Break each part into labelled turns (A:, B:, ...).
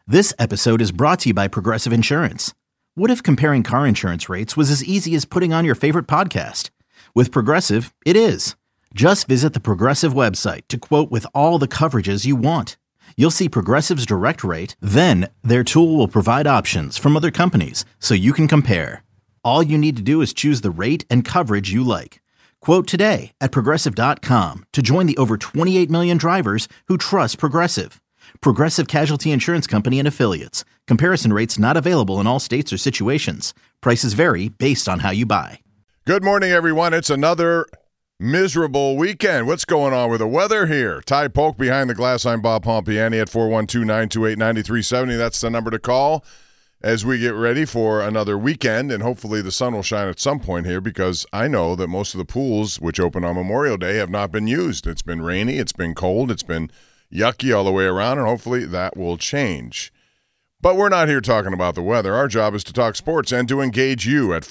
A: This episode is brought to you by Progressive Insurance. What if comparing car insurance rates was as easy as putting on your favorite podcast? With Progressive, it is. Just visit the Progressive website to quote with all the coverages you want. You'll see Progressive's direct rate, then their tool will provide options from other companies so you can compare. All you need to do is choose the rate and coverage you like. Quote today at Progressive.com to join the over 28 million drivers who trust Progressive. Progressive Casualty Insurance Company and Affiliates. Comparison rates not available in all states or situations. Prices vary based on how you buy.
B: Good morning, everyone. It's another miserable weekend. What's going on with the weather here? Ty Polk behind the glass. I'm Bob Pompiani at 412-928-9370. That's the number to call as we get ready for another weekend, and hopefully the sun will shine at some point here, because I know that most of the pools, which open on Memorial Day, have not been used. It's been rainy, it's been cold, it's been yucky all the way around, and hopefully that will change. But we're not here talking about the weather. Our job is to talk sports and to engage you at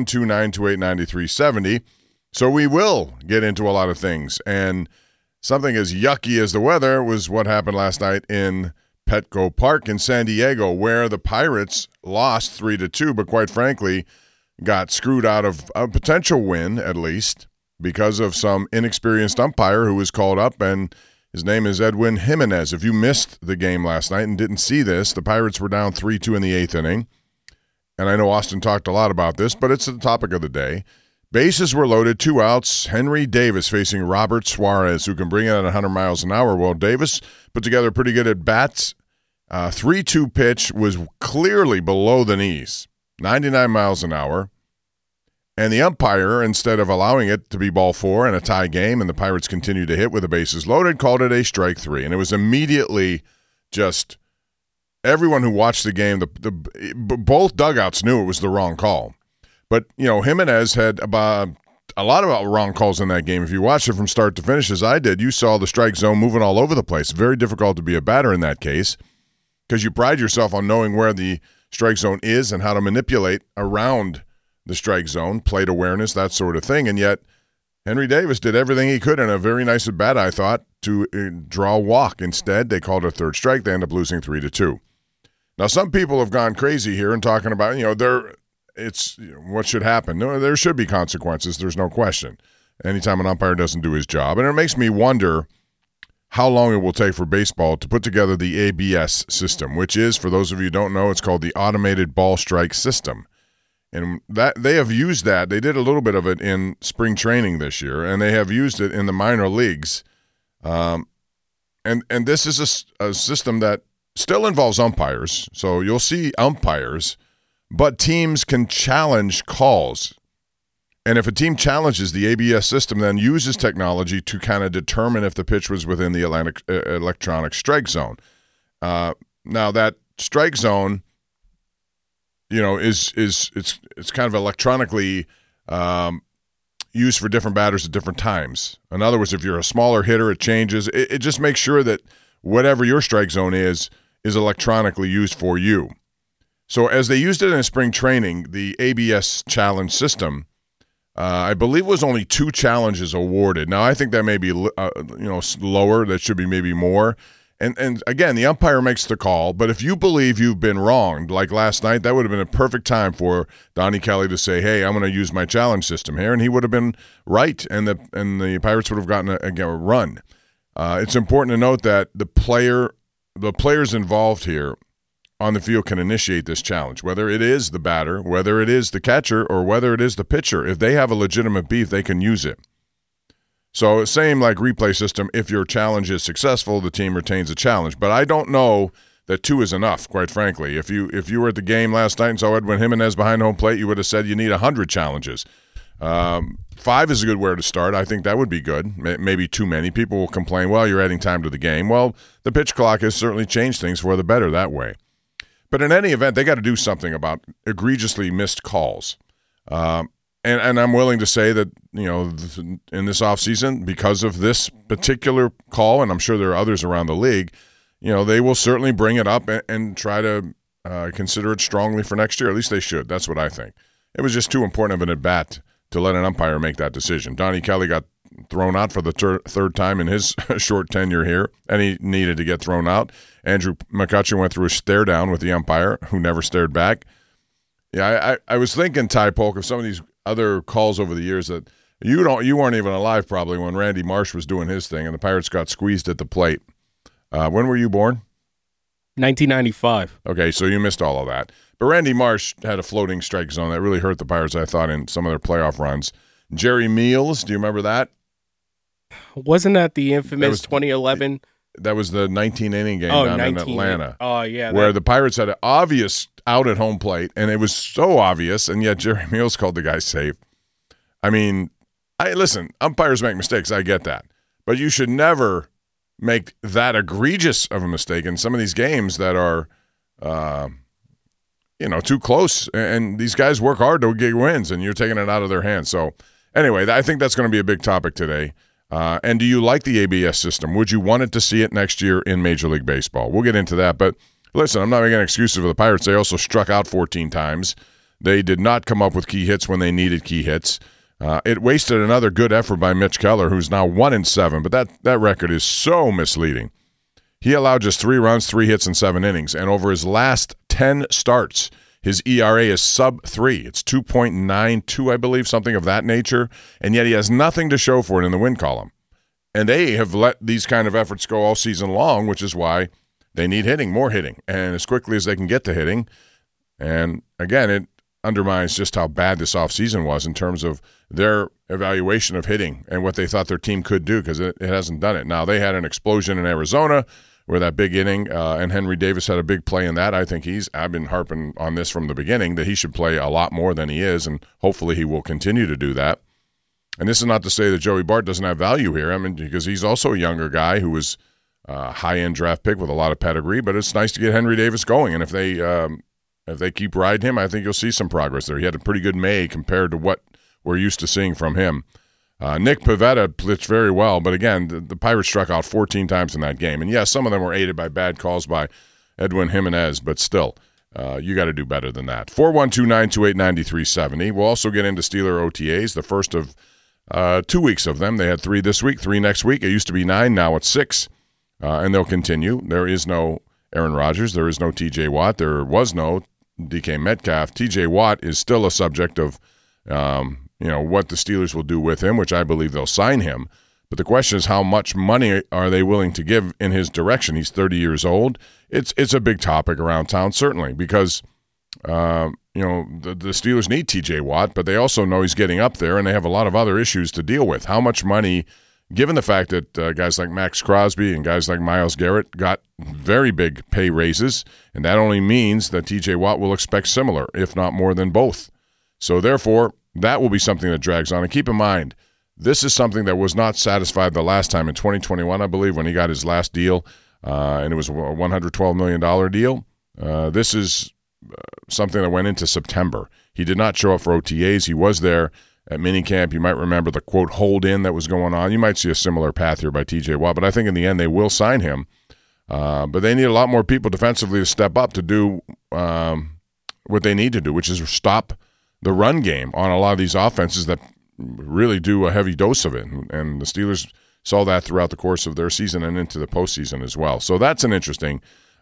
B: 412-928-9370. So we will get into a lot of things. And something as yucky as the weather was what happened last night in Petco Park in San Diego, where the Pirates lost 3-2, but quite frankly got screwed out of a potential win, at least, because of some inexperienced umpire who was called up, and his name is Edwin Jimenez. If you missed the game last night and didn't see this, the Pirates were down 3-2 in the eighth inning. And I know Austin talked a lot about this, but it's the topic of the day. Bases were loaded, 2 outs. Henry Davis facing Robert Suarez, who can bring it at 100 miles an hour. Well, Davis put together pretty good at bats. 3-2 pitch was clearly below the knees, 99 miles an hour. And the umpire, instead of allowing it to be ball 4 and a tie game, and the Pirates continued to hit with the bases loaded, called it a strike 3. And it was immediately just everyone who watched the game, both dugouts knew it was the wrong call. But, you know, Jimenez had about a lot of wrong calls in that game. If you watched it from start to finish, as I did, you saw the strike zone moving all over the place. Very difficult to be a batter in that case, because you pride yourself on knowing where the strike zone is and how to manipulate around the strike zone, plate awareness, that sort of thing. And yet Henry Davis did everything he could in a very nice at bat, I thought, to draw a walk. Instead, they called a third strike. They ended up losing 3-2. Now, some people have gone crazy here and talking about, what should happen. No, there should be consequences. There's no question. Anytime an umpire doesn't do his job. And it makes me wonder how long it will take for baseball to put together the ABS system, which is, for those of you who don't know, it's called the Automated Ball Strike System. And that they have used that. They did a little bit of it in spring training this year, and they have used it in the minor leagues. And this is a system that still involves umpires. So you'll see umpires, but teams can challenge calls. And if a team challenges the ABS system, then uses technology to kind of determine if the pitch was within the electronic strike zone. Now that strike zone, it's kind of electronically used for different batters at different times. In other words, if you're a smaller hitter, it changes. It just makes sure that whatever your strike zone is electronically used for you. So as they used it in spring training, the ABS challenge system, I believe was only 2 challenges awarded. Now, I think that may be lower. That should be maybe more. And again, the umpire makes the call, but if you believe you've been wronged, like last night, that would have been a perfect time for Donnie Kelly to say, hey, I'm going to use my challenge system here, and he would have been right, and the Pirates would have gotten a run. It's important to note that the players involved here on the field can initiate this challenge, whether it is the batter, whether it is the catcher, or whether it is the pitcher. If they have a legitimate beef, they can use it. So same like replay system, if your challenge is successful, the team retains a challenge. But I don't know that 2 is enough, quite frankly. If you were at the game last night and saw Edwin Jimenez behind home plate, you would have said you need 100 challenges. 5 is a good where to start. I think that would be good. Maybe too many. People will complain, well, you're adding time to the game. Well, the pitch clock has certainly changed things for the better that way. But in any event, they got to do something about egregiously missed calls. And I'm willing to say that, in this offseason, because of this particular call, and I'm sure there are others around the league, they will certainly bring it up and try to consider it strongly for next year. At least they should. That's what I think. It was just too important of an at-bat to let an umpire make that decision. Donnie Kelly got thrown out for the third time in his short tenure here, and he needed to get thrown out. Andrew McCutcheon went through a stare down with the umpire, who never stared back. Yeah, I was thinking, Ty Polk, of some of these other calls over the years that you weren't even alive probably when Randy Marsh was doing his thing and the Pirates got squeezed at the plate. When were you born?
C: 1995.
B: Okay, so you missed all of that. But Randy Marsh had a floating strike zone that really hurt the Pirates, I thought, in some of their playoff runs. Jerry Meals, do you remember that?
C: Wasn't that the infamous 2011?
B: That was the 19-inning game down in Atlanta.
C: Oh, yeah.
B: Where the Pirates had an obvious out at home plate, and it was so obvious, and yet Jerry Meals called the guy safe. I mean, listen, umpires make mistakes. I get that. But you should never make that egregious of a mistake in some of these games that are, too close. And these guys work hard to get wins, and you're taking it out of their hands. So, anyway, I think that's going to be a big topic today. And do you like the ABS system? Would you want it to see it next year in Major League Baseball? We'll get into that. But listen, I'm not making excuses for the Pirates. They also struck out 14 times. They did not come up with key hits when they needed key hits. It wasted another good effort by Mitch Keller, who's now 1-7, but that record is so misleading. He allowed just 3 runs, 3 hits in 7 innings, and over his last 10 starts, his ERA is sub-3. It's 2.92, I believe, something of that nature, and yet he has nothing to show for it in the win column. And they have let these kind of efforts go all season long, which is why they need hitting, more hitting, and as quickly as they can get to hitting. And, again, it undermines just how bad this offseason was in terms of their evaluation of hitting and what they thought their team could do, because it hasn't done it. Now, they had an explosion in Arizona where that big inning, and Henry Davis had a big play in that. I think I've been harping on this from the beginning, that he should play a lot more than he is, and hopefully he will continue to do that. And this is not to say that Joey Bart doesn't have value here. I mean, because he's also a younger guy who was a high-end draft pick with a lot of pedigree, but it's nice to get Henry Davis going. And if they keep riding him, I think you'll see some progress there. He had a pretty good May compared to what we're used to seeing from him. Nick Pivetta pitched very well, but again, the Pirates struck out 14 times in that game. And yes, some of them were aided by bad calls by Edwin Jimenez, but still, you got to do better than that. 412-928-9370. We'll also get into Steeler OTAs, the first of 2 weeks of them. They had 3 this week, 3 next week. It used to be 9, now it's 6, and they'll continue. There is no Aaron Rodgers. There is no T.J. Watt. There was no DK Metcalf. T.J. Watt is still a subject of what the Steelers will do with him, which I believe they'll sign him. But the question is, how much money are they willing to give in his direction? He's 30 years old. It's a big topic around town, certainly, because the Steelers need T.J. Watt, but they also know he's getting up there, and they have a lot of other issues to deal with. How much money, given the fact that guys like Max Crosby and guys like Myles Garrett got very big pay raises, and that only means that T.J. Watt will expect similar, if not more than both. So therefore, that will be something that drags on. And keep in mind, this is something that was not satisfied the last time in 2021, I believe, when he got his last deal, and it was a $112 million deal. This is something that went into September. He did not show up for OTAs. He was there at minicamp. You might remember the, quote, hold-in that was going on. You might see a similar path here by T.J. Watt, but I think in the end they will sign him. But they need a lot more people defensively to step up to do what they need to do, which is stop the run game on a lot of these offenses that really do a heavy dose of it. And the Steelers saw that throughout the course of their season and into the postseason as well. So that's an interesting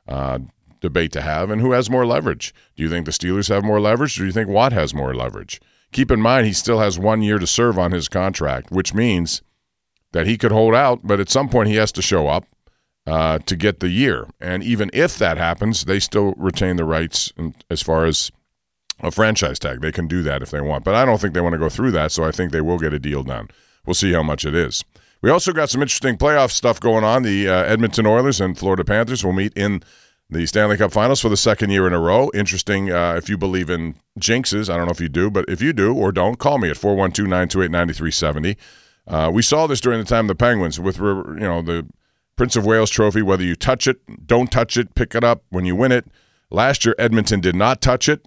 B: debate to have. And who has more leverage? Do you think the Steelers have more leverage, or do you think Watt has more leverage? Keep in mind, he still has 1 year to serve on his contract, which means that he could hold out, but at some point he has to show up to get the year. And even if that happens, they still retain the rights as far as a franchise tag. They can do that if they want. But I don't think they want to go through that, so I think they will get a deal done. We'll see how much it is. We also got some interesting playoff stuff going on. The Edmonton Oilers and Florida Panthers will meet in the Stanley Cup Finals for the second year in a row. Interesting if you believe in jinxes. I don't know if you do, but if you do or don't, call me at 412-928-9370. We saw this during the time of the Penguins with the Prince of Wales trophy, whether you touch it, don't touch it, pick it up when you win it. Last year, Edmonton did not touch it,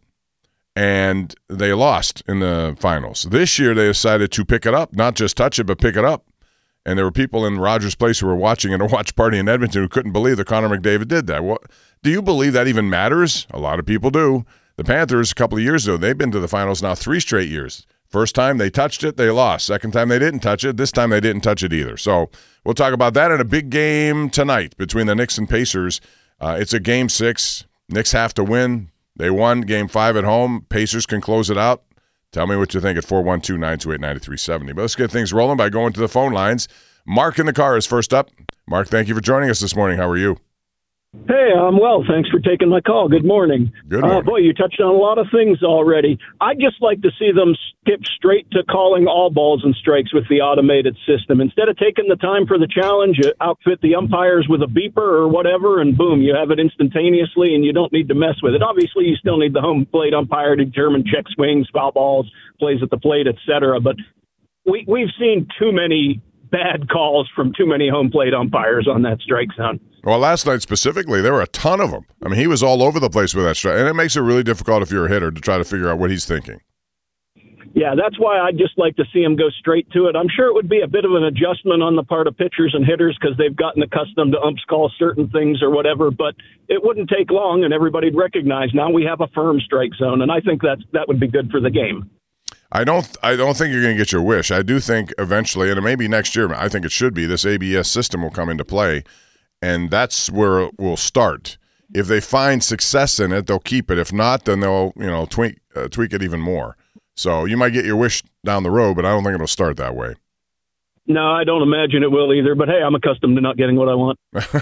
B: and they lost in the finals. This year, they decided to pick it up, not just touch it, but pick it up. And there were people in Rogers Place who were watching at a watch party in Edmonton who couldn't believe that Connor McDavid did that. What, do you believe that even matters? A lot of people do. The Panthers, a couple of years ago, they've been to the finals now 3 straight years. First time they touched it, they lost. Second time they didn't touch it. This time they didn't touch it either. So we'll talk about that in a big game tonight between the Knicks and Pacers. It's a Game 6. Knicks have to win. They won Game 5 at home. Pacers can close it out. Tell me what you think at 412-928-9370. But let's get things rolling by going to the phone lines. Mark in the car is first up. Mark, thank you for joining us this morning. How are you?
D: Hey, I'm well. Thanks for taking my call. Good morning.
B: Good morning.
D: Boy, you touched on a lot of things already. I'd just like to see them skip straight to calling all balls and strikes with the automated system. Instead of taking the time for the challenge, you outfit the umpires with a beeper or whatever, and boom, you have it instantaneously, and you don't need to mess with it. Obviously, you still need the home plate umpire to determine check swings, foul balls, plays at the plate, etc. But we've seen too many bad calls from too many home plate umpires on that strike zone.
B: Well, last night specifically, there were a ton of them. I mean, he was all over the place with that strike, and it makes it really difficult if you're a hitter to try to figure out what he's thinking.
D: Yeah, that's why I'd just like to see him go straight to it. I'm sure it would be a bit of an adjustment on the part of pitchers and hitters because they've gotten accustomed to umps call certain things or whatever, but it wouldn't take long and everybody'd recognize now we have a firm strike zone, and I think that would be good for the game.
B: I don't think you're going to get your wish. I do think eventually, and it may be next year, I think it should be, this ABS system will come into play, and that's where it will start. If they find success in it, they'll keep it. If not, then they'll tweak it even more. So you might get your wish down the road, but I don't think it'll start that way.
D: No, I don't imagine it will either, but hey, I'm accustomed to not getting what I want.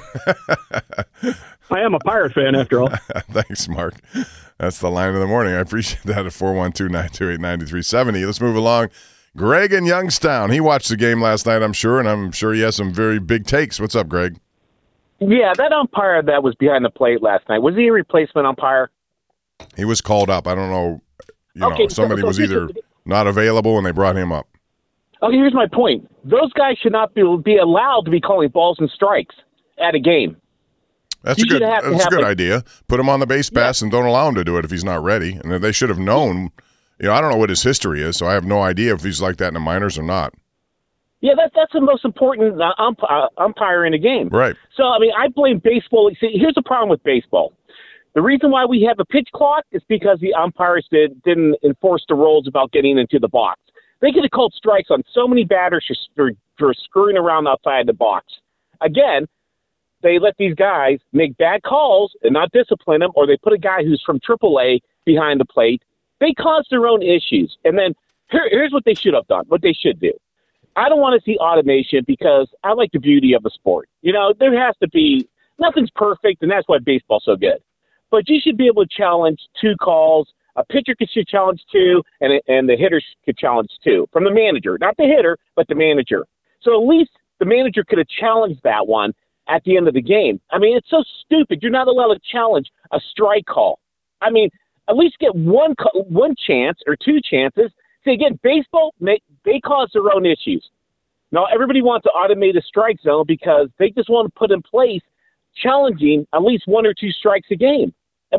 D: I am a Pirate fan, after all.
B: Thanks, Mark. That's the line of the morning. I appreciate that at 412-928-9370. Let's move along. Greg in Youngstown. He watched the game last night, I'm sure, and I'm sure he has some very big takes. What's up, Greg?
E: Yeah, that umpire that was behind the plate last night, was he a replacement umpire?
B: He was called up. I don't know. Somebody was either not available and they brought him up.
E: Okay, here's my point. Those guys should not be allowed to be calling balls and strikes at a game.
B: That's a good idea. Put him on the base pass and don't allow him to do it if he's not ready. And they should have known. I don't know what his history is, so I have no idea if he's like that in the minors or not.
E: Yeah, that's the most important umpire in a game.
B: Right.
E: So, I blame baseball. See, here's the problem with baseball. The reason why we have a pitch clock is because the umpires didn't enforce the rules about getting into the box. They could have called strikes on so many batters for screwing around outside the box. Again, they let these guys make bad calls and not discipline them, or they put a guy who's from AAA behind the plate. They cause their own issues. And then here's what they should have done, what they should do. I don't want to see automation because I like the beauty of the sport. There has to be – nothing's perfect, and that's why baseball's so good. But you should be able to challenge 2 calls. A pitcher should challenge 2, and the hitter could challenge 2 from the manager. Not the hitter, but the manager. So at least the manager could have challenged that one at the end of the game. It's so stupid. You're not allowed to challenge a strike call. At least get one chance or 2 chances. See, again, baseball, they cause their own issues. Now, everybody wants to automate a strike zone because they just want to put in place challenging at least 1 or 2 strikes a game.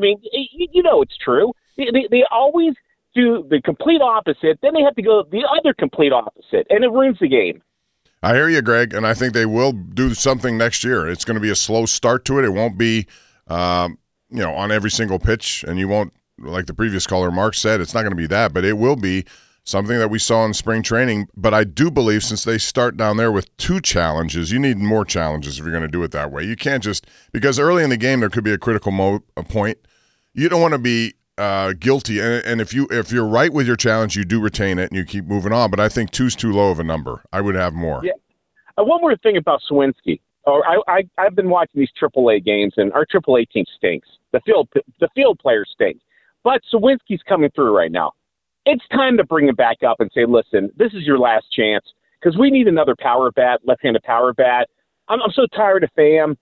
E: It's true. They always do the complete opposite. Then they have to go the other complete opposite, and it ruins the game.
B: I hear you, Greg, and I think they will do something next year. It's going to be a slow start to it. It won't be, on every single pitch, and you won't, like the previous caller, Mark said, it's not going to be that, but it will be something that we saw in spring training. But I do believe since they start down there with 2 challenges, you need more challenges if you're going to do it that way. You can't just – because early in the game there could be a critical point. You don't want to be guilty. And if you're right with your challenge, you do retain it and you keep moving on. But I think 2's too low of a number. I would have more.
E: Yeah. One more thing about Suwinski. I've been watching these AAA games, and our AAA team stinks. The field players stink. But Suwinski's coming through right now. It's time to bring him back up and say, listen, this is your last chance because we need another power bat, left-handed power bat. I'm so tired of Pham.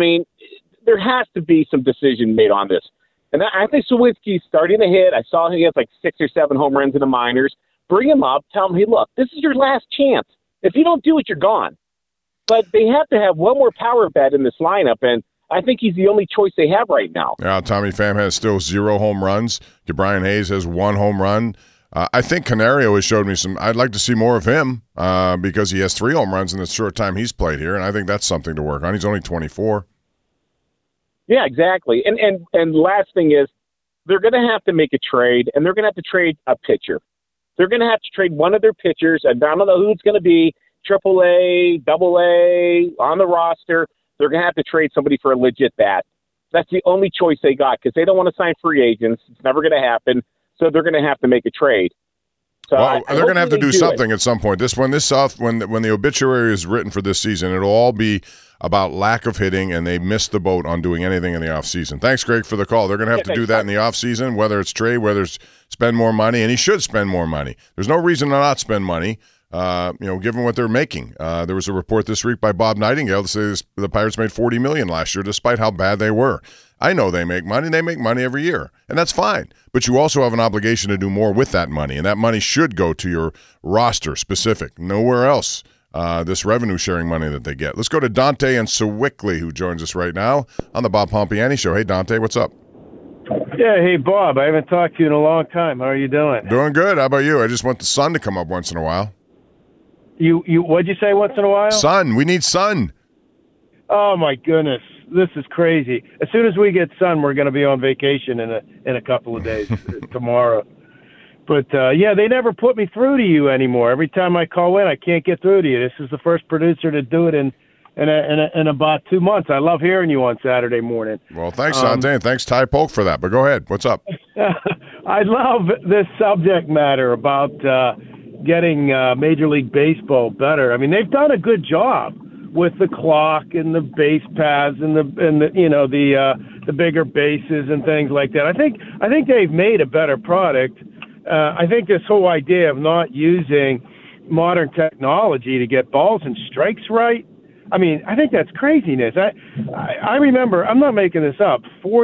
E: There has to be some decision made on this. And I think Suwinski's starting to hit. I saw he has like 6 or 7 home runs in the minors. Bring him up. Tell him, hey, look, this is your last chance. If you don't do it, you're gone. But they have to have one more power bat in this lineup, and I think he's the only choice they have right now.
B: Yeah, Tommy Pham has still 0 home runs. Brian Hayes has 1 home run. I think Canario has showed me some – I'd like to see more of him because he has 3 home runs in the short time he's played here, and I think that's something to work on. He's only 24.
E: Yeah, exactly. And last thing is they're going to have to make a trade, and they're going to have to trade a pitcher. they're going to have to trade one of their pitchers, and I don't know who it's going to be, AAA, AA, on the roster. They're going to have to trade somebody for a legit bat. That's the only choice they got because they don't want to sign free agents. It's never going to happen, so they're going to have to make a trade. So
B: well, they're going to have to do something at some point. When the obituary is written for this season, it'll all be about lack of hitting, and they missed the boat on doing anything in the offseason. Thanks, Greg, for the call. They're going to have to do that in the offseason, whether it's trade, whether it's spend more money, and he should spend more money. There's no reason to not spend money, given what they're making. There was a report this week by Bob Nightingale that says the Pirates made $40 million last year, despite how bad they were. I know they make money. They make money every year, and that's fine. But you also have an obligation to do more with that money, and that money should go to your roster specific, nowhere else. This revenue-sharing money that they get. Let's go to Dante and Sewickley, who joins us right now on the Bob Pompiani Show. Hey, Dante, what's up?
F: Yeah, hey, Bob. I haven't talked to you in a long time. How are you doing?
B: Doing good. How about you? I just want the sun to come up once in a while.
F: You what'd you say once in a while?
B: Sun. We need sun.
F: Oh, my goodness. This is crazy. As soon as we get sun, we're going to be on vacation in a couple of days, tomorrow. But, they never put me through to you anymore. Every time I call in, I can't get through to you. This is the first producer to do it in about 2 months. I love hearing you on Saturday morning.
B: Well, thanks, Dante, and thanks, Ty Polk, for that. But go ahead. What's up?
F: I love this subject matter about getting Major League Baseball better. I mean, they've done a good job with the clock and the base paths and the bigger bases and things like that. I think they've made a better product. I think this whole idea of not using modern technology to get balls and strikes right, I mean, I think that's craziness. I remember, I'm not making this up,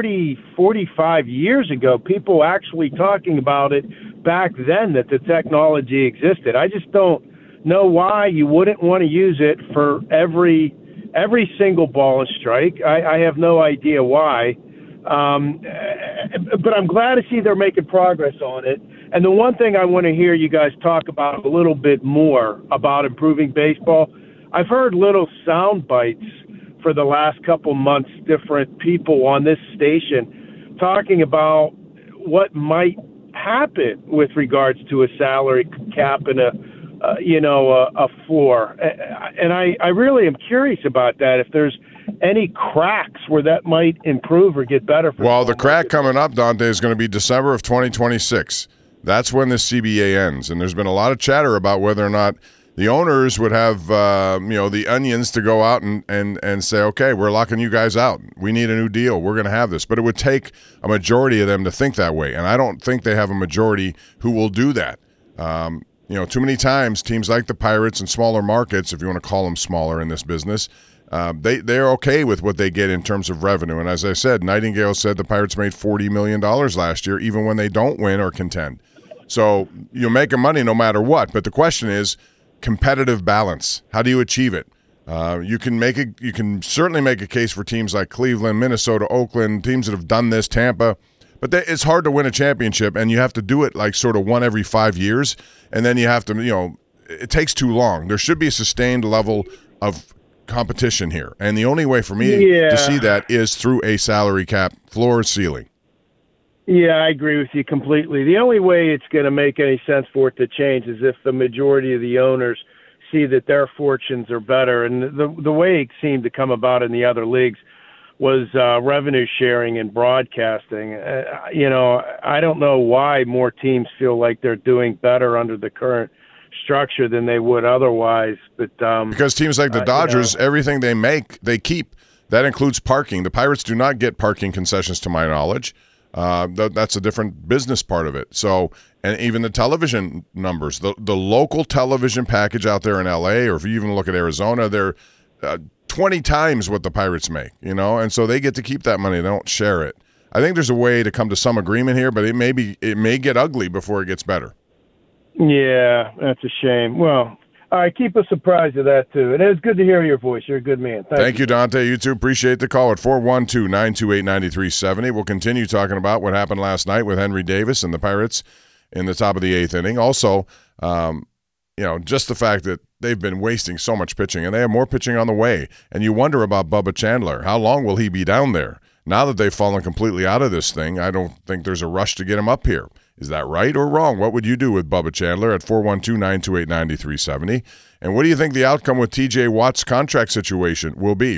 F: 45 years ago, people actually talking about it back then that the technology existed. I just don't know why you wouldn't want to use it for every single ball and strike. I have no idea why. But I'm glad to see they're making progress on it. And the one thing I want to hear you guys talk about a little bit more about improving baseball, I've heard little sound bites for the last couple months, different people on this station talking about what might happen with regards to a salary cap and a floor. And I really am curious about that, if there's any cracks where that might improve or get better.
B: Well, the crack coming up, Dante, is going to be December of 2026. That's when the CBA ends. And there's been a lot of chatter about whether or not the owners would have, the onions to go out and say, okay, we're locking you guys out. We need a new deal. We're going to have this. But it would take a majority of them to think that way. And I don't think they have a majority who will do that. Too many times teams like the Pirates and smaller markets, if you want to call them smaller in this business, they're okay with what they get in terms of revenue. And as I said, Nightingale said the Pirates made $40 million last year, even when they don't win or contend. So you're making money no matter what. But the question is competitive balance. How do you achieve it? You can certainly make a case for teams like Cleveland, Minnesota, Oakland, teams that have done this, Tampa. But it's hard to win a championship, and you have to do it like sort of one every 5 years, and then you have to, it takes too long. There should be a sustained level of competition here, and the only way for me to see that is through a salary cap floor ceiling.
F: Yeah, I agree with you completely. The only way it's going to make any sense for it to change is if the majority of the owners see that their fortunes are better. And the way it seemed to come about in the other leagues was revenue sharing and broadcasting. I don't know why more teams feel like they're doing better under the current structure than they would otherwise. But
B: because teams like the Dodgers, everything they make, they keep. That includes parking. The Pirates do not get parking concessions, to my knowledge. That's a different business part of it. So, and even the television numbers, the local television package out there in LA, or if you even look at Arizona, they're 20 times what the Pirates make, and so they get to keep that money. They don't share it. I think there's a way to come to some agreement here, but it may get ugly before it gets better.
F: Yeah, that's a shame. Well, all right, keep us surprised of that, too. And it was good to hear your voice. You're a good man.
B: Thank you, Dante. You too. Appreciate the call at 412-928-9370. We'll continue talking about what happened last night with Henry Davis and the Pirates in the top of the 8th inning. Also, just the fact that they've been wasting so much pitching, and they have more pitching on the way. And you wonder about Bubba Chandler. How long will he be down there? Now that they've fallen completely out of this thing, I don't think there's a rush to get him up here. Is that right or wrong? What would you do with Bubba Chandler at 412-928-9370? And what do you think the outcome with TJ Watt's contract situation will be?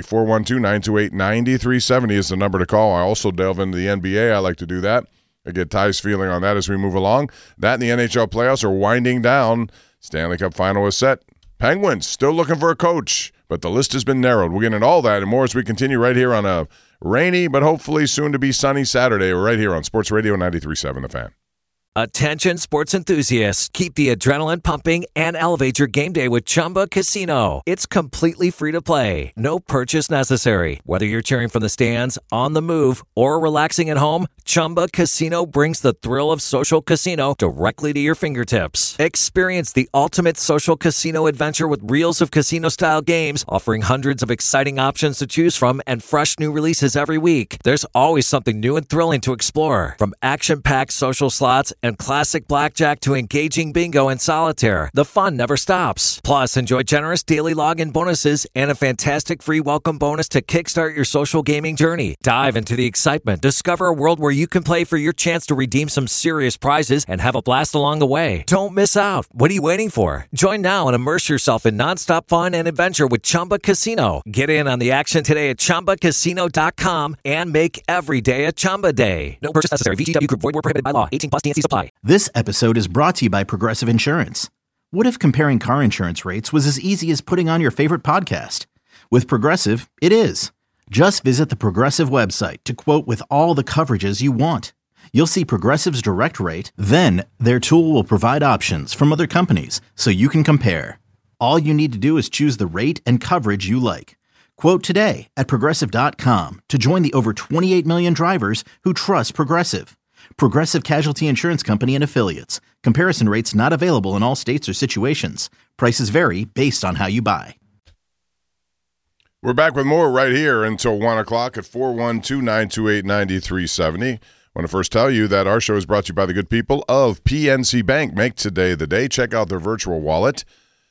B: 412-928-9370 is the number to call. I also delve into the NBA. I like to do that. I get Ty's feeling on that as we move along. That and the NHL playoffs are winding down. Stanley Cup final is set. Penguins still looking for a coach, but the list has been narrowed. We'll get into all that and more as we continue right here on a rainy but hopefully soon to be sunny Saturday. We're right here on Sports Radio 93.7 The Fan.
G: Attention sports enthusiasts, keep the adrenaline pumping and elevate your game day with Chumba Casino. It's completely free to play. No purchase necessary. Whether you're cheering from the stands, on the move, or relaxing at home, Chumba Casino brings the thrill of social casino directly to your fingertips. Experience the ultimate social casino adventure with reels of casino-style games, offering hundreds of exciting options to choose from and fresh new releases every week. There's always something new and thrilling to explore. From action-packed social slots and classic blackjack to engaging bingo and solitaire, the fun never stops. Plus, enjoy generous daily login bonuses and a fantastic free welcome bonus to kickstart your social gaming journey. Dive into the excitement. Discover a world where you can play for your chance to redeem some serious prizes and have a blast along the way. Don't miss out. What are you waiting for? Join now and immerse yourself in nonstop fun and adventure with Chumba Casino. Get in on the action today at ChumbaCasino.com and make every day a Chumba day. No purchase necessary. VGW Group. Void where prohibited by law. 18+ TNC supply.
A: This episode is brought to you by Progressive Insurance. What if comparing car insurance rates was as easy as putting on your favorite podcast? With Progressive, it is. Just visit the Progressive website to quote with all the coverages you want. You'll see Progressive's direct rate, then their tool will provide options from other companies so you can compare. All you need to do is choose the rate and coverage you like. Quote today at Progressive.com to join the over 28 million drivers who trust Progressive. Progressive Casualty Insurance Company and Affiliates. Comparison rates not available in all states or situations. Prices vary based on how you buy.
B: We're back with more right here until 1 o'clock at 412-928-9370. I want to first tell you that our show is brought to you by the good people of PNC Bank. Make today the day. Check out their virtual wallet.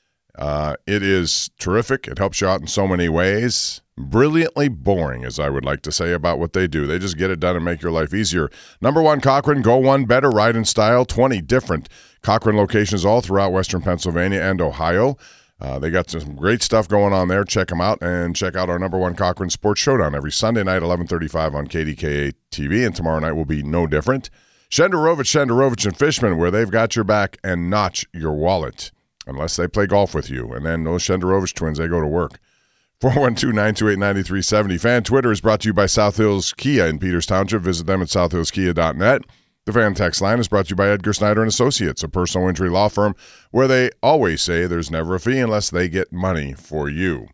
B: It is terrific. It helps you out in so many ways. Brilliantly boring, as I would like to say about what they do. They just get it done and make your life easier. Number 1 Cochrane, go one better, ride in style. 20 different Cochrane locations all throughout Western Pennsylvania and Ohio. They got some great stuff going on there. Check them out and check out our number 1 Cochrane Sports Showdown every Sunday night, 11:35 on KDKA TV, and tomorrow night will be no different. Shenderovich and Fishman, where they've got your back and not your wallet, unless they play golf with you. And then those Shenderovich twins, they go to work. 412-928-9370. Fan Twitter is brought to you by South Hills Kia in Peters Township. Visit them at southhillskia.net. The Fan Text line is brought to you by Edgar Snyder and Associates, a personal injury law firm where they always say there's never a fee unless they get money for you.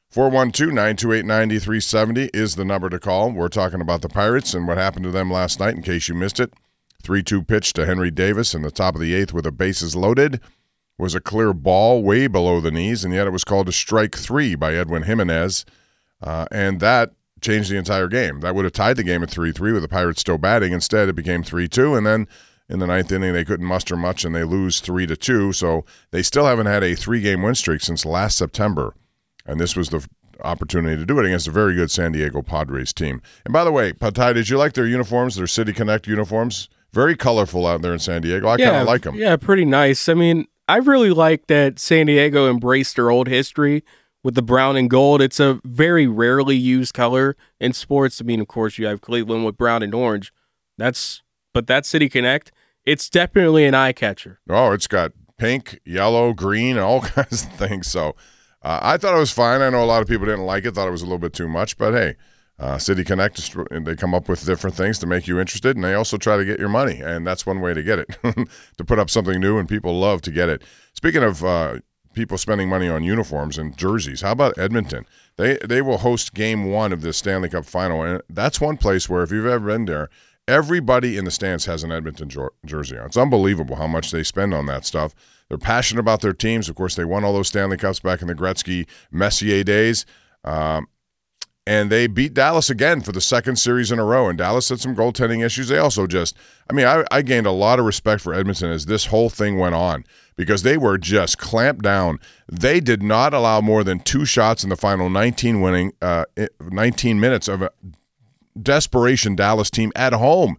B: 412-928-9370 is the number to call. We're talking about the Pirates and what happened to them last night, in case you missed it. 3-2 pitch to Henry Davis in the top of the 8th with the bases loaded. Was a clear ball way below the knees, and yet it was called a strike 3 by Edwin Jimenez, and that changed the entire game. That would have tied the game at 3-3 with the Pirates still batting. Instead, it became 3-2, and then in the 9th inning, they couldn't muster much, and they lose 3-2, so they still haven't had a 3-game win streak since last September, and this was the opportunity to do it against a very good San Diego Padres team. And by the way, Ty, did you like their uniforms, their City Connect uniforms? Very colorful out there in San Diego. I kind of like them.
C: Yeah, pretty nice. I mean, I really like that San Diego embraced their old history with the brown and gold. It's a very rarely used color in sports. I mean, of course, you have Cleveland with brown and orange. But that City Connect, it's definitely an eye catcher.
B: Oh, it's got pink, yellow, green, all kinds of things. So I thought it was fine. I know a lot of people didn't like it, thought it was a little bit too much. But hey, City Connect, they come up with different things to make you interested, and they also try to get your money, and that's one way to get it, to put up something new, and people love to get it. Speaking of people spending money on uniforms and jerseys, how about Edmonton? They will host Game 1 of this Stanley Cup Final, and that's one place where if you've ever been there, everybody in the stands has an Edmonton jersey on. It's unbelievable how much they spend on that stuff. They're passionate about their teams. Of course, they won all those Stanley Cups back in the Gretzky-Messier days. And they beat Dallas again for the second series in a row. And Dallas had some goaltending issues. They also I gained a lot of respect for Edmonton as this whole thing went on because they were just clamped down. They did not allow more than 2 shots in the final 19 minutes of a desperation Dallas team at home.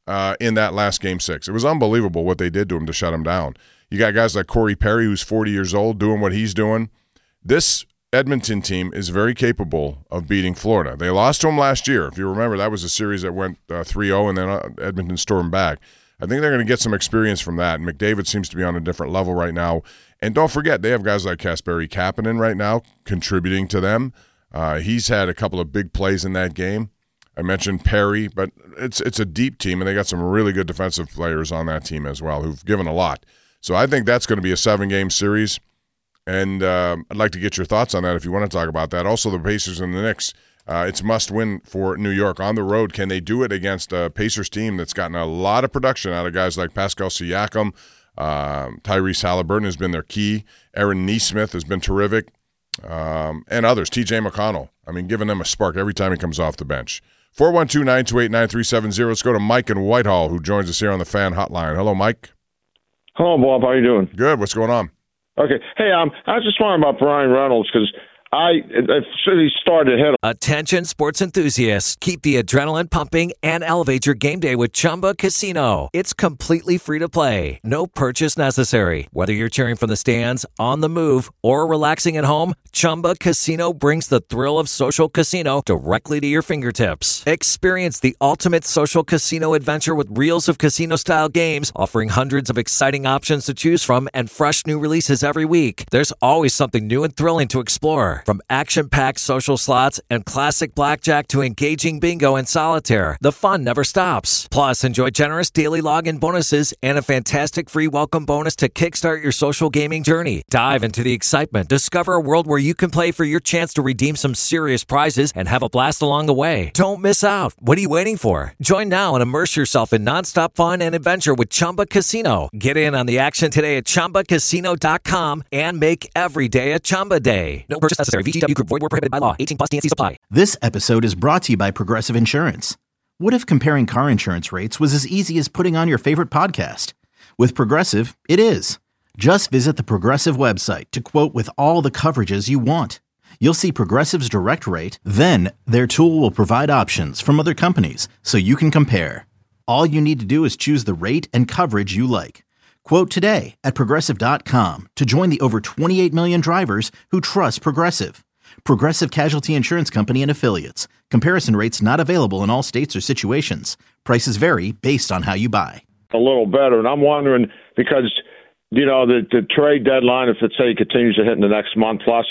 B: in that last Game 6. It was unbelievable what they did to him to shut him down. You got guys like Corey Perry, who's 40 years old, doing what he's doing. This Edmonton team is very capable of beating Florida. They lost to them last year. If you remember, that was a series that went 3-0, and then Edmonton stormed back. I think they're going to get some experience from that. And McDavid seems to be on a different level right now. And don't forget, they have guys like Kasperi Kapanen right now contributing to them. He's had a couple of big plays in that game. I mentioned Perry, but it's a deep team, and they got some really good defensive players on that team as well who've given a lot. So I think that's going to be a 7-game series. And I'd like to get your thoughts on that if you want to talk about that. Also, the Pacers and the Knicks. It's must-win for New York. On the road, can they do it against a Pacers team that's gotten a lot of production out of guys like Pascal Siakam? Tyrese Halliburton has been their key. Aaron Nesmith has been terrific. And others. T.J. McConnell. I mean, giving them a spark every time he comes off the bench. 412-928-9370. Let's go to Mike in Whitehall, who joins us here on the Fan Hotline. Hello, Mike.
H: Hello, Bob. How you doing?
B: Good. What's going on?
H: Okay. Hey, I was just wondering about Brian Reynolds because he started ahead.
G: Attention sports enthusiasts. Keep the adrenaline pumping and elevate your game day with Chumba Casino. It's completely free to play. No purchase necessary. Whether you're cheering from the stands, on the move, or relaxing at home, Chumba Casino brings the thrill of social casino directly to your fingertips. Experience the ultimate social casino adventure with reels of casino-style games, offering hundreds of exciting options to choose from and fresh new releases every week. There's always something new and thrilling to explore. From action-packed social slots and classic blackjack to engaging bingo and solitaire, the fun never stops. Plus, enjoy generous daily login bonuses and a fantastic free welcome bonus to kickstart your social gaming journey. Dive into the excitement. Discover a world where you can play for your chance to redeem some serious prizes and have a blast along the way. Don't miss out. What are you waiting for? Join now and immerse yourself in nonstop fun and adventure with Chumba Casino. Get in on the action today at ChumbaCasino.com and make every day a Chumba day. No purchase necessary. VGW Group. Void where prohibited by law. 18+ TNC Supply.
A: This episode is brought to you by Progressive Insurance. What if comparing car insurance rates was as easy as putting on your favorite podcast? With Progressive, it is. Just visit the Progressive website to quote with all the coverages you want. You'll see Progressive's direct rate, then their tool will provide options from other companies so you can compare. All you need to do is choose the rate and coverage you like. Quote today at Progressive.com to join the over 28 million drivers who trust Progressive. Progressive Casualty Insurance Company and Affiliates. Comparison rates not available in all states or situations. Prices vary based on how you buy.
H: A little better, and I'm wondering because, the trade deadline, if it say continues to hit in the next month plus,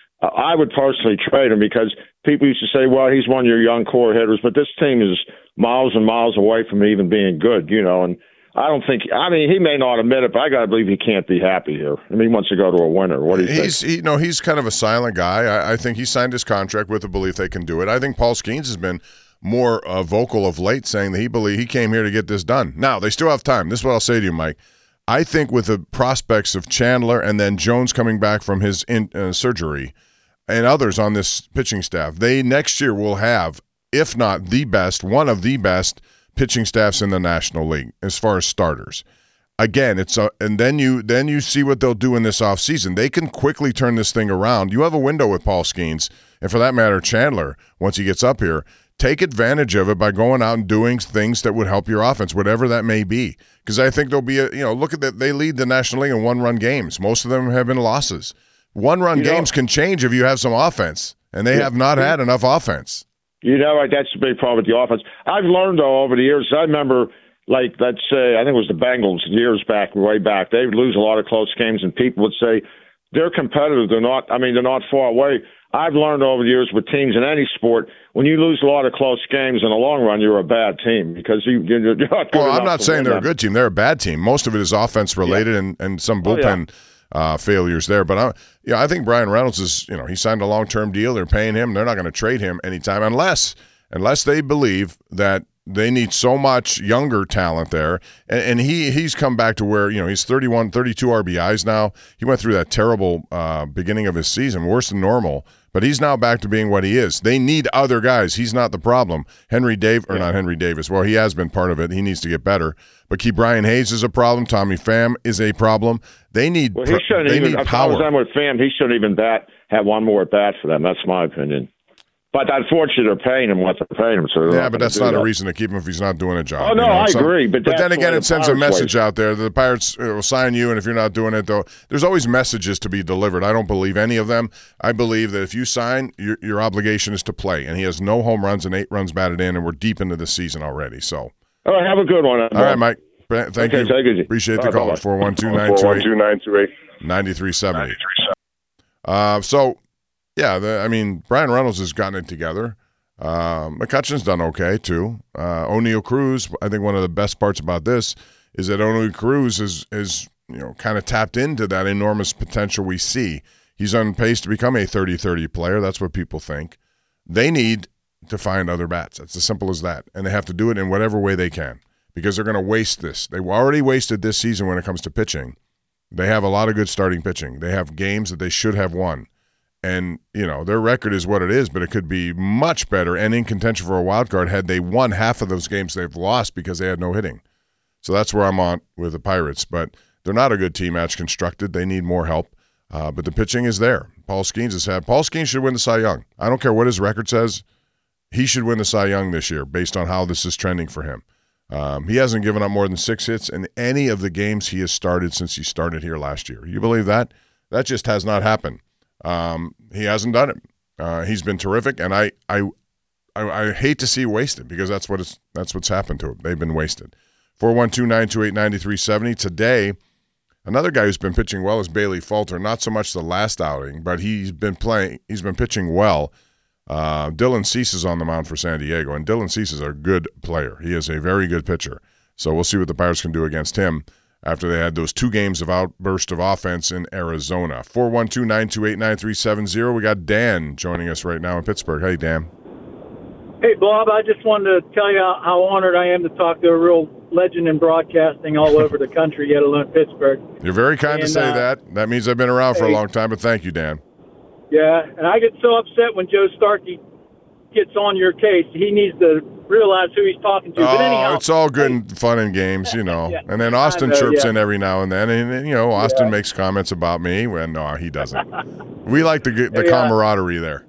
H: I would personally trade him because people used to say, well, he's one of your young core hitters, but this team is miles and miles away from even being good, and I don't think. He may not admit it, but I got to believe he can't be happy here. He wants to go to a winner. What do you think?
B: He's kind of a silent guy. I think he signed his contract with the belief they can do it. I think Paul Skeens has been more vocal of late, saying that he came here to get this done. Now they still have time. This is what I'll say to you, Mike. I think with the prospects of Chandler and then Jones coming back from his surgery and others on this pitching staff, they next year will have, if not the best, one of the best pitching staffs in the National League as far as starters. Again, and then you see what they'll do in this offseason. They can quickly turn this thing around. You have a window with Paul Skeens, and for that matter, Chandler, once he gets up here, take advantage of it by going out and doing things that would help your offense, whatever that may be. Because I think there'll be look at that. They lead the National League in one-run games. Most of them have been losses. One-run games can change if you have some offense, and they have not had enough offense.
H: That's the big problem with the offense. I've learned, though, over the years, I remember, let's say, I think it was the Bengals years back, way back, they would lose a lot of close games, and people would say, they're competitive. They're not far away. I've learned over the years with teams in any sport, when you lose a lot of close games in the long run, you're a bad team because you're not good.
B: Well, I'm not saying they're a good team. They're a bad team. Most of it is offense-related and some bullpen failures there. But I think Brian Reynolds is, he signed a long-term deal. They're paying him. They're not going to trade him anytime unless they believe that they need so much younger talent there. And he's come back to where, he's 31, 32 RBIs now. He went through that terrible beginning of his season, worse than normal. But he's now back to being what he is. They need other guys. He's not the problem. Not Henry Davis. Well, he has been part of it. He needs to get better. But Brian Hayes is a problem. Tommy Pham is a problem. They need power.
H: If I was with Pham, he shouldn't even have one more at bat for them. That's my opinion. But unfortunately, they're paying him what they're paying him. So
B: yeah, but that's not a reason to keep him if he's not doing a job.
H: Oh, no, I agree. But
B: then again, it sends a message out there. The Pirates will sign you, and if you're not doing it, though, there's always messages to be delivered. I don't believe any of them. I believe that if you sign, your obligation is to play. And he has no home runs and 8 runs batted in, and we're deep into the season already. So,
H: all right, have a good one.
B: All right, Mike. Thank you.
H: Take it.
B: Appreciate the call. 412-928-9370. So, yeah, Brian Reynolds has gotten it together. McCutcheon's done okay, too. O'Neal Cruz, I think one of the best parts about this is that O'Neal Cruz is kind of tapped into that enormous potential we see. He's on pace to become a 30-30 player. That's what people think. They need to find other bats. It's as simple as that. And they have to do it in whatever way they can because they're going to waste this. They already wasted this season when it comes to pitching. They have a lot of good starting pitching. They have games that they should have won. And, their record is what it is, but it could be much better and in contention for a wild card had they won half of those games they've lost because they had no hitting. So that's where I'm on with the Pirates. But they're not a good team match constructed. They need more help. But the pitching is there. Paul Skeens should win the Cy Young. I don't care what his record says. He should win the Cy Young this year based on how this is trending for him. He hasn't given up more than 6 hits in any of the games he has started since he started here last year. You believe that? That just has not happened. He hasn't done it. He's been terrific, and I hate to see wasted because that's what's happened to him. They've been wasted. 412-928-9370. Today, another guy who's been pitching well is Bailey Falter. Not so much the last outing, but he's been pitching well. Dylan Cease is on the mound for San Diego, and Dylan Cease is a good player. He is a very good pitcher. So we'll see what the Pirates can do against him after they had those 2 games of outburst of offense in Arizona. 412-928-9370. We got Dan joining us right now in Pittsburgh. Hey, Dan.
I: Hey, Bob, I just wanted to tell you how honored I am to talk to a real legend in broadcasting all over the country, yet alone Pittsburgh.
B: You're very kind to say that. That means I've been around for a long time, but thank you, Dan.
I: Yeah, and I get so upset when Joe Starkey gets on your case. He needs to realize who he's talking to. But anyhow,
B: it's all good and fun and games, Yeah. And then Austin chirps in every now and then, and Austin makes comments about me. Well, no, he doesn't. We like the camaraderie there.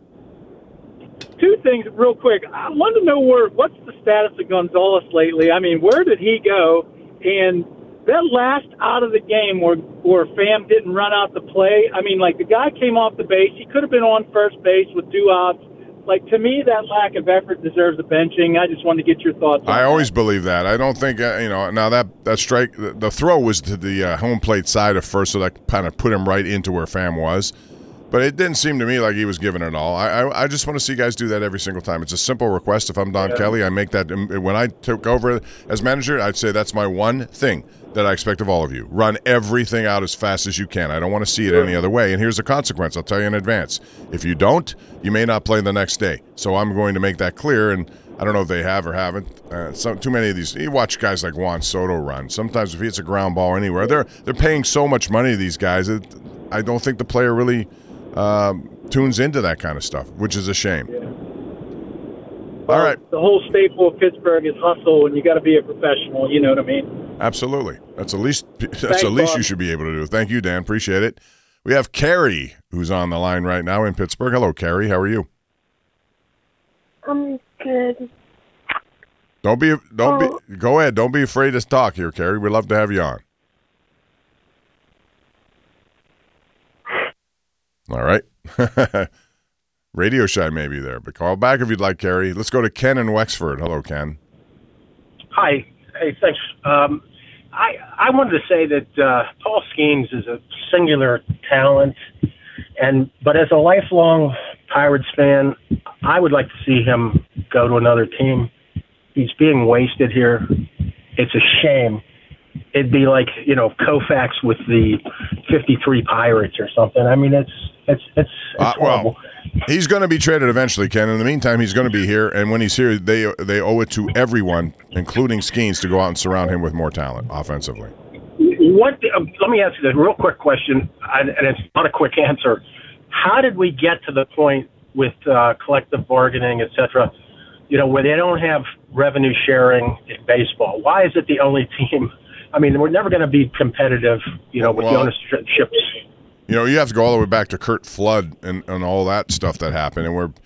I: 2 things real quick. I wanted to know what's the status of Gonzalez lately. Where did he go? And that last out of the game where Pham didn't run out the play, the guy came off the base. He could have been on first base with 2 outs. To me, that lack of effort deserves a benching. I just wanted to get your thoughts on that.
B: I always believe that. I don't think, now that strike, the throw was to the home plate side at first, so that kind of put him right into where Pham was. But it didn't seem to me like he was giving it all. I just want to see guys do that every single time. It's a simple request. If I'm Don Kelly, I make that. When I took over as manager, I'd say that's my one thing that I expect of all of you. Run everything out as fast as you can. I don't want to see it any other way. And here's the consequence. I'll tell you in advance. If you don't, you may not play the next day. So I'm going to make that clear. And I don't know if they have or haven't. Too many of these. You watch guys like Juan Soto run. Sometimes if he hits a ground ball anywhere, they're paying so much money to these guys. I don't think the player really tunes into that kind of stuff, which is a shame.
I: Yeah. Well, all right. The whole staple of Pittsburgh is hustle, and you got to be a professional. You know what I mean?
B: Absolutely. That's the least you should be able to do. Thank you, Dan. Appreciate it. We have Carrie, who's on the line right now in Pittsburgh. Hello, Carrie. How are you?
J: I'm good.
B: Go ahead. Don't be afraid to talk here, Carrie. We'd love to have you on. All right. Radio shy maybe there, but call back if you'd like, Carrie. Let's go to Ken in Wexford. Hello, Ken.
K: Hi. Hey, thanks. I wanted to say that Paul Skeens is a singular talent, but as a lifelong Pirates fan, I would like to see him go to another team. He's being wasted here. It's a shame. It'd be like, Koufax with the 53 Pirates or something. It's horrible.
B: Well, he's going to be traded eventually, Ken. In the meantime, he's going to be here, and when he's here, they owe it to everyone, including Skeens, to go out and surround him with more talent offensively.
K: Let me ask you this real quick question, and it's not a quick answer. How did we get to the point with collective bargaining, et cetera, where they don't have revenue sharing in baseball? Why is it the only team? We're never going to be competitive, with the ownerships.
B: You have to go all the way back to Curt Flood and all that stuff that happened, and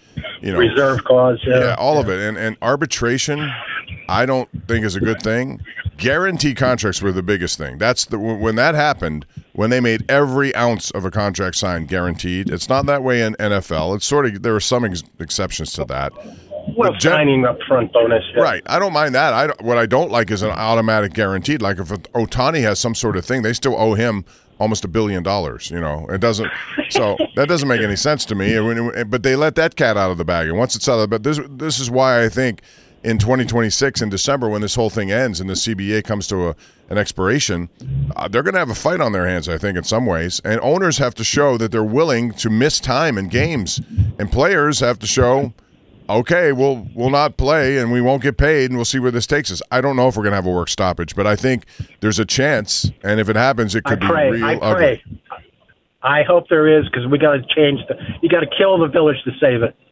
K: reserve clause.
B: Yeah, all of it. And arbitration, I don't think is a good thing. Guarantee contracts were the biggest thing. When that happened, when they made every ounce of a contract signed guaranteed. It's not that way in NFL. It's sort of, there are some exceptions to that.
K: Well, signing up front bonus. Yeah.
B: Right. I don't mind that. What I don't like is an automatic guaranteed. Like if Ohtani has some sort of thing, they still owe him almost $1 billion. It doesn't. So that doesn't make any sense to me. But they let that cat out of the bag. And once it's out of the bag, this is why I think in 2026 in December, when this whole thing ends and the CBA comes to an expiration, they're going to have a fight on their hands, I think, in some ways. And owners have to show that they're willing to miss time in games. And players have to show, okay, we'll not play and we won't get paid and we'll see where this takes us. I don't know if we're going to have a work stoppage, but I think there's a chance. And if it happens, it could be real ugly.
K: I hope there is, because we got to change you got to kill the village to save it.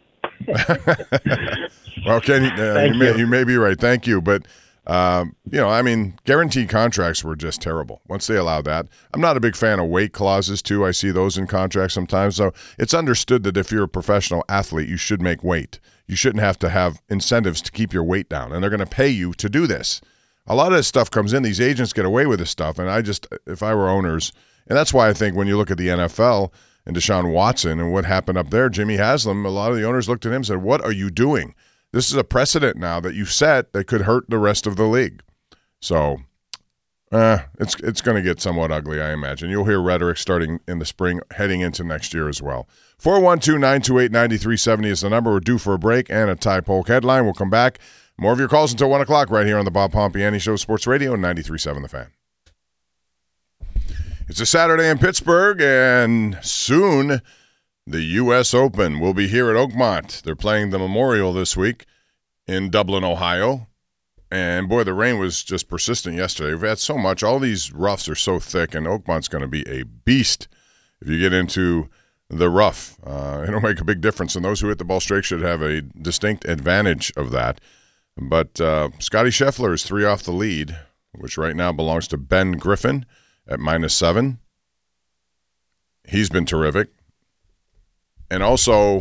B: Well, Ken, you may be right. Thank you. But, guaranteed contracts were just terrible once they allowed that. I'm not a big fan of weight clauses, too. I see those in contracts sometimes. So it's understood that if you're a professional athlete, you should make weight. You shouldn't have to have incentives to keep your weight down, and they're going to pay you to do this. A lot of this stuff comes in. These agents get away with this stuff, and if I were owners, and that's why I think when you look at the NFL and Deshaun Watson and what happened up there, Jimmy Haslam, a lot of the owners looked at him and said, what are you doing? This is a precedent now that you set that could hurt the rest of the league. So it's going to get somewhat ugly, I imagine. You'll hear rhetoric starting in the spring, heading into next year as well. 412-928-9370 is the number. We're due for a break and a Ty Polk headline. We'll come back. More of your calls until 1 o'clock right here on the Bob Pompiani Show, Sports Radio, and 93.7 The Fan. It's a Saturday in Pittsburgh, and soon the U.S. Open will be here at Oakmont. They're playing the Memorial this week in Dublin, Ohio. And, boy, the rain was just persistent yesterday. We've had so much. All these roughs are so thick, and Oakmont's going to be a beast if you get into the rough. It'll make a big difference, and those who hit the ball straight should have a distinct advantage of that. But Scotty Scheffler is 3 off the lead, which right now belongs to Ben Griffin at -7. He's been terrific. And also,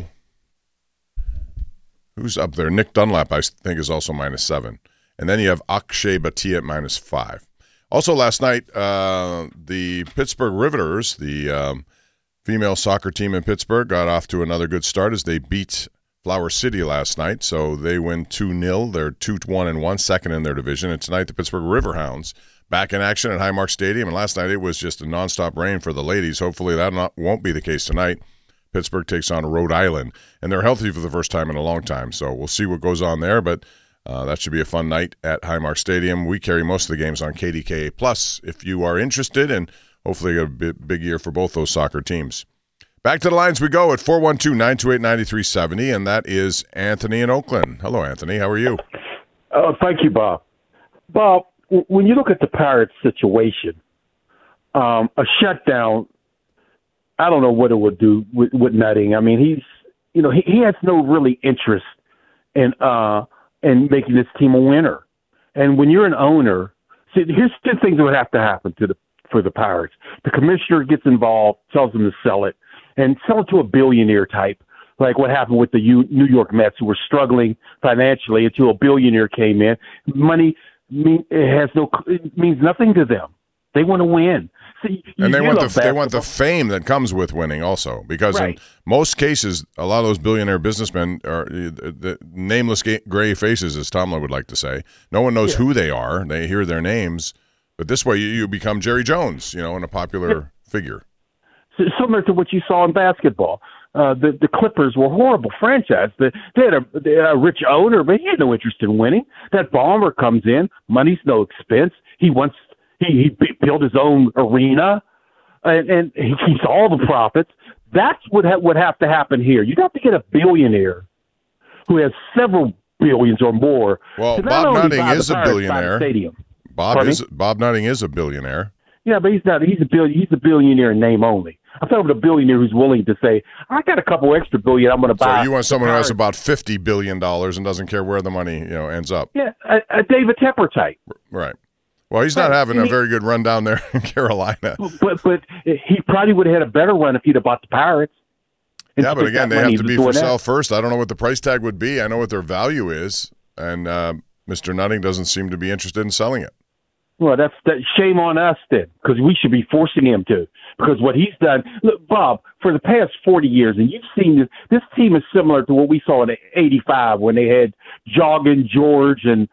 B: who's up there? Nick Dunlap, I think, is also -7. And then you have Akshay Bhatia at -5. Also last night, the Pittsburgh Riveters, the female soccer team in Pittsburgh, got off to another good start as they beat Flower City last night. So they win 2-0. They're 2-1-1, second in their division. And tonight, the Pittsburgh Riverhounds back in action at Highmark Stadium. And last night, it was just a nonstop rain for the ladies. Hopefully that won't be the case tonight. Pittsburgh takes on Rhode Island. And they're healthy for the first time in a long time. So we'll see what goes on there. But that should be a fun night at Highmark Stadium. We carry most of the games on KDKA Plus if you are interested. And hopefully a big year for both those soccer teams. Back to the lines we go at 412-928-9370, and that is Anthony in Oakland. Hello, Anthony. How are you?
F: Thank you, Bob. Bob, when you look at the Pirates situation, a shutdown, I don't know what it would do with Nutting. I mean, he has no really interest in making this team a winner. And when you're an owner, see, here's 2 things that would have to happen for the Pirates. The commissioner gets involved, tells them to sell it, and sell it to a billionaire type, like what happened with the New York Mets, who were struggling financially until a billionaire came in. Money means nothing to them. They want to win. See,
B: and they want the fame that comes with winning also, because in most cases, a lot of those billionaire businessmen are the nameless gray faces, as Tomlin would like to say. No one knows who they are. They hear their names. But this way you become Jerry Jones, and a popular figure.
F: Similar to what you saw in basketball. The Clippers were a horrible franchise. They had a rich owner, but he had no interest in winning. That Ballmer comes in, money's no expense. He built his own arena, and he keeps all the profits. That's what would have to happen here. You'd have to get a billionaire who has several billions or more.
B: Well, Bob Nutting is a billionaire. Bob Nutting is a billionaire.
F: Yeah, but he's not. He's a billionaire in name only. I'm talking about a billionaire who's willing to say, I got a couple extra billion I'm going to buy.
B: So you want someone who has about $50 billion and doesn't care where the money ends up.
F: Yeah, a David Tepper type.
B: Right. Well, he's not having a very good run down there in Carolina.
F: But he probably would have had a better run if he'd have bought the Pirates.
B: Yeah, but again, they have to be for sale first. I don't know what the price tag would be. I know what their value is, and Mr. Nutting doesn't seem to be interested in selling it.
F: Well, that's shame on us then, because we should be forcing him to. Because what he's done, look, Bob, for the past 40 years, and you've seen this team is similar to what we saw in '85 when they had Joggin George and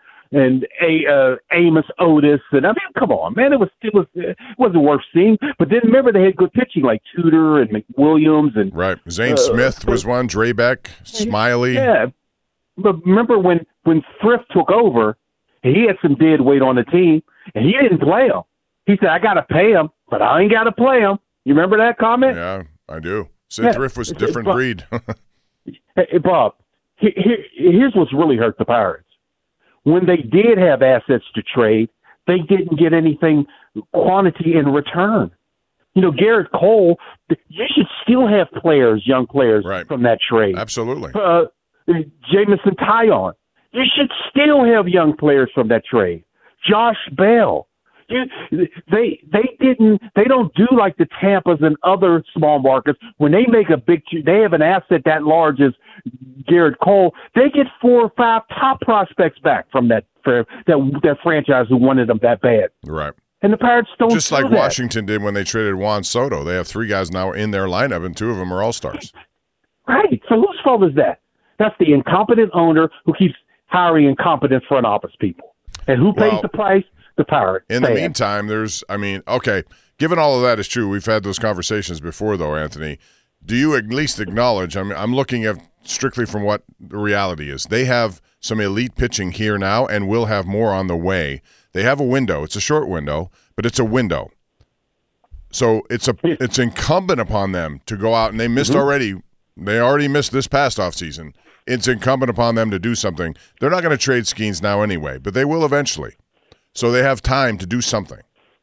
F: Amos Otis, and I mean, come on, man, it wasn't worth seeing. But then remember, they had good pitching like Tudor and McWilliams and
B: right. Zane Smith was one, Drabek, Smiley.
F: Yeah, but remember when Thrift took over, he had some dead weight on the team, and he didn't play him. He said, "I got to pay him, but I ain't got to play him." You remember that comment?
B: Yeah, I do. Sid Thrift was a different breed.
F: Hey, Bob, here's what's really hurt the Pirates. When they did have assets to trade, they didn't get anything quantity in return. You know, Garrett Cole, you should still have young players from that trade.
B: Absolutely.
F: Jamison Taillon, you should still have young players from that trade. Josh Bell. They don't do like the Tampas and other small markets. When they make they have an asset that large as Garrett Cole, they get 4 or 5 top prospects back from that franchise who wanted them that bad.
B: Right.
F: And the Pirates don't
B: just
F: do
B: like
F: that.
B: Washington did when they traded Juan Soto. They have 3 guys now in their lineup, and 2 of them are all-stars.
F: Right. So whose fault is that? That's the incompetent owner who keeps hiring incompetent front office people. And who pays the price? The Pirates.
B: In the meantime, given all of that is true, we've had those conversations before, though, Anthony. Do you at least acknowledge, I'm looking at strictly from what the reality is. They have some elite pitching here now and will have more on the way. They have a window. It's a short window, but it's a window. So it's incumbent upon them to go out, and they missed already. They already missed this past offseason. It's incumbent upon them to do something. They're not going to trade Skeens now anyway, but they will eventually. So they have time to do something.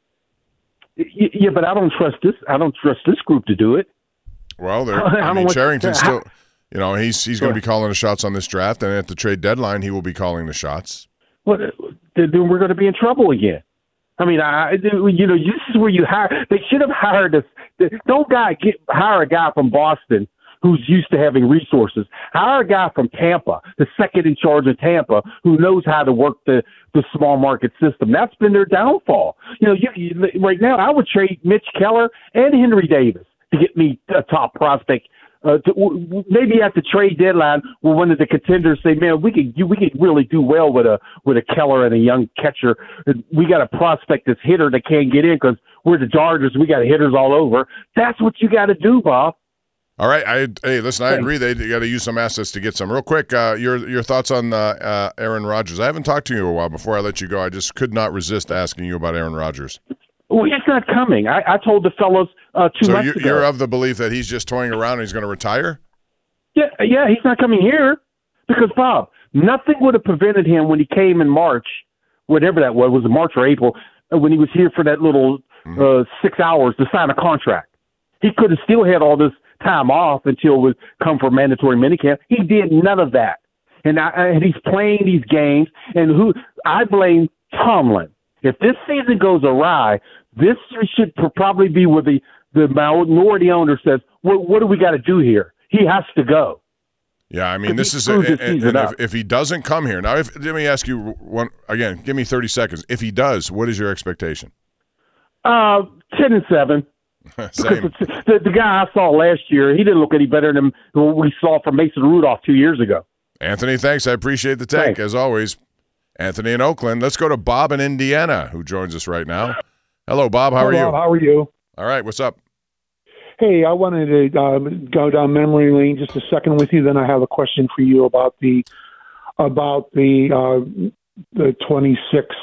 F: Yeah, but I don't trust this. I don't trust this group to do it.
B: Well, Cherington still, he's going to be calling the shots on this draft, and at the trade deadline, he will be calling the shots.
F: Well, then we're going to be in trouble again. I mean, this is where you hire. They should have hired us. Don't hire a guy from Boston who's used to having resources. Hire a guy from Tampa, the second in charge of Tampa, who knows how to work the small market system. That's been their downfall. Right now, I would trade Mitch Keller and Henry Davis to get me a top prospect. Maybe at the trade deadline, where one of the contenders say, "Man, we could really do well with a Keller and a young catcher. We got a prospect that's hitter that can't get in because we're the Dodgers. We got hitters all over." That's what you got to do, Bob.
B: All right. I agree. They got to use some assets to get some. Real quick, your thoughts on Aaron Rodgers. I haven't talked to you in a while. Before I let you go, I just could not resist asking you about Aaron Rodgers.
F: Well, it's not coming. I told the fellows 2 months ago.
B: So you're of the belief that he's just toying around and he's going to retire?
F: Yeah, he's not coming here. Because, Bob, nothing would have prevented him when he came in March, whatever that was it March or April, when he was here for that little 6 hours to sign a contract. He could have still had all this time off until it would come for mandatory minicamp. He did none of that. And he's playing these games. And I blame Tomlin. If this season goes awry, this should probably be where the minority owner says, what do we got to do here? He has to go.
B: Yeah, I mean, this is if he doesn't come here. Now, let me ask you one again. Give me 30 seconds. If he does, what is your expectation?
F: 10-7.
B: Same.
F: The guy I saw last year, he didn't look any better than what we saw from Mason Rudolph 2 years ago.
B: Anthony, thanks. I appreciate the take, as always. Anthony in Oakland. Let's go to Bob in Indiana, who joins us right now. Hello, Bob. How are you?
J: How are you?
B: All right. What's up?
J: Hey, I wanted to go down memory lane just a second with you. Then I have a question for you about the 26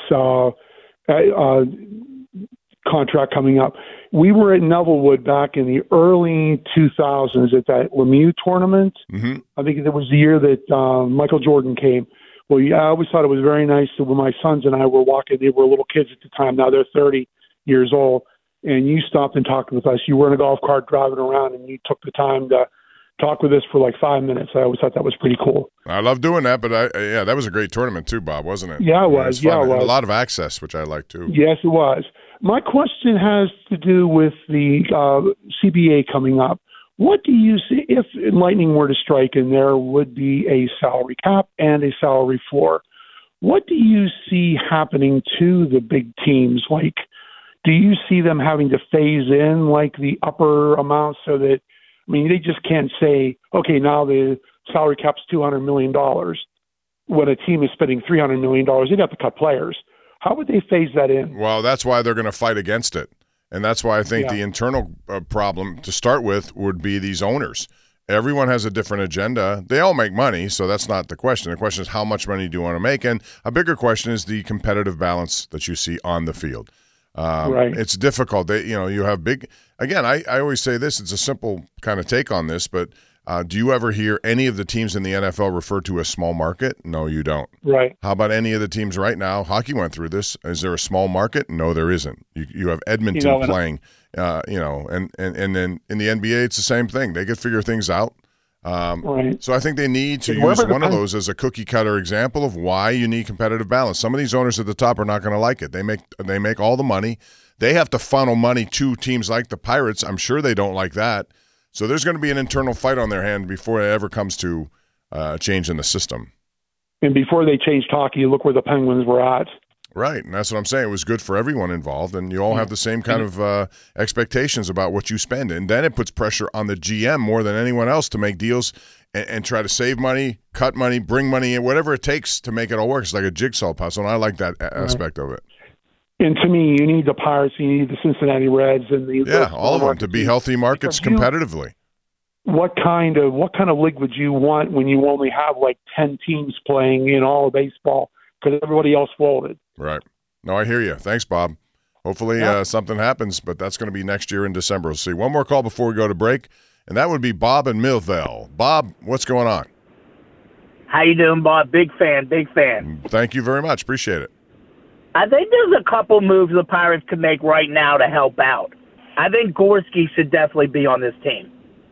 J: contract coming up. We were at Nevillewood back in the early 2000s at that Lemieux tournament.
B: Mm-hmm.
J: I think it was the year that Michael Jordan came. Well, I always thought it was very nice that when my sons and I were walking, they were little kids at the time. Now they're 30 years old. And you stopped and talked with us. You were in a golf cart driving around, and you took the time to talk with us for like 5 minutes. I always thought that was pretty cool.
B: I love doing that, but that was a great tournament too, Bob, wasn't it?
J: Yeah, it was. Yeah, it was.
B: A lot of access, which I like too.
J: Yes, it was. My question has to do with the CBA coming up. What do you see if lightning were to strike and there would be a salary cap and a salary floor? What do you see happening to the big teams? Like, do you see them having to phase in like the upper amount so that, I mean, they just can't say, okay, now the salary cap's $200 million. When a team is spending $300 million, they'd have to cut players. How would they phase that in?
B: Well, that's why they're going to fight against it. And that's why I think the internal problem to start with would be these owners. Everyone has a different agenda. They all make money, so that's not the question. The question is how much money do you want to make? And a bigger question is the competitive balance that you see on the field.
J: Right.
B: It's difficult. You have big – again, I always say this. It's a simple kind of take on this, but do you ever hear any of the teams in the NFL refer to a small market? No, you don't.
J: Right.
B: How about any of the teams right now? Hockey went through this. Is there a small market? No, there isn't. You have Edmonton playing, and then in the NBA, it's the same thing. They could figure things out.
J: Right.
B: So I think they need to use one of those as a cookie cutter example of why you need competitive balance. Some of these owners at the top are not going to like it. They make all the money. They have to funnel money to teams like the Pirates. I'm sure they don't like that. So there's going to be an internal fight on their hand before it ever comes to change in the system.
J: And before they changed hockey, look where the Penguins were at.
B: Right, and that's what I'm saying. It was good for everyone involved, and you all have the same kind of expectations about what you spend. And then it puts pressure on the GM more than anyone else to make deals and try to save money, cut money, bring money in, whatever it takes to make it all work. It's like a jigsaw puzzle, and I like that aspect of it.
J: And to me, you need the Pirates, you need the Cincinnati Reds, and
B: all of them to be healthy markets competitively.
J: What kind of league would you want when you only have like 10 teams playing in all of baseball because everybody else folded?
B: Right. No, I hear you. Thanks, Bob. Hopefully something happens, but that's going to be next year in December. We'll see. One more call before we go to break, and that would be Bob in Millville. Bob, what's going on?
L: How you doing, Bob? Big fan.
B: Thank you very much. Appreciate it.
L: I think there's a couple moves the Pirates could make right now to help out. I think Gorski should definitely be on this team.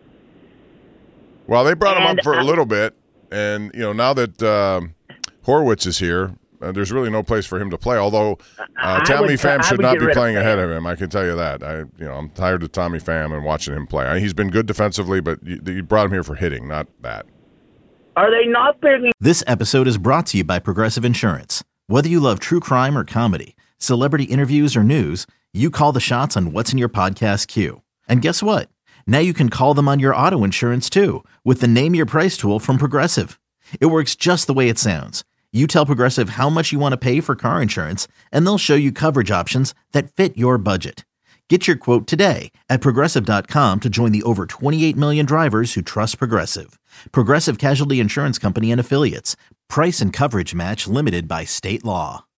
B: Well, they brought him up for a little bit, and now that Horwitz is here, there's really no place for him to play. Although Tommy Pham should not be playing ahead of him, I can tell you that. I'm tired of Tommy Pham and watching him play. He's been good defensively, but you brought him here for hitting, not that.
L: Are they not bringing?
A: This episode is brought to you by Progressive Insurance. Whether you love true crime or comedy, celebrity interviews or news, you call the shots on what's in your podcast queue. And guess what? Now you can call them on your auto insurance too with the Name Your Price tool from Progressive. It works just the way it sounds. You tell Progressive how much you want to pay for car insurance, and they'll show you coverage options that fit your budget. Get your quote today at Progressive.com to join the over 28 million drivers who trust Progressive. Progressive Casualty Insurance Company and Affiliates. Price and coverage match limited by state law.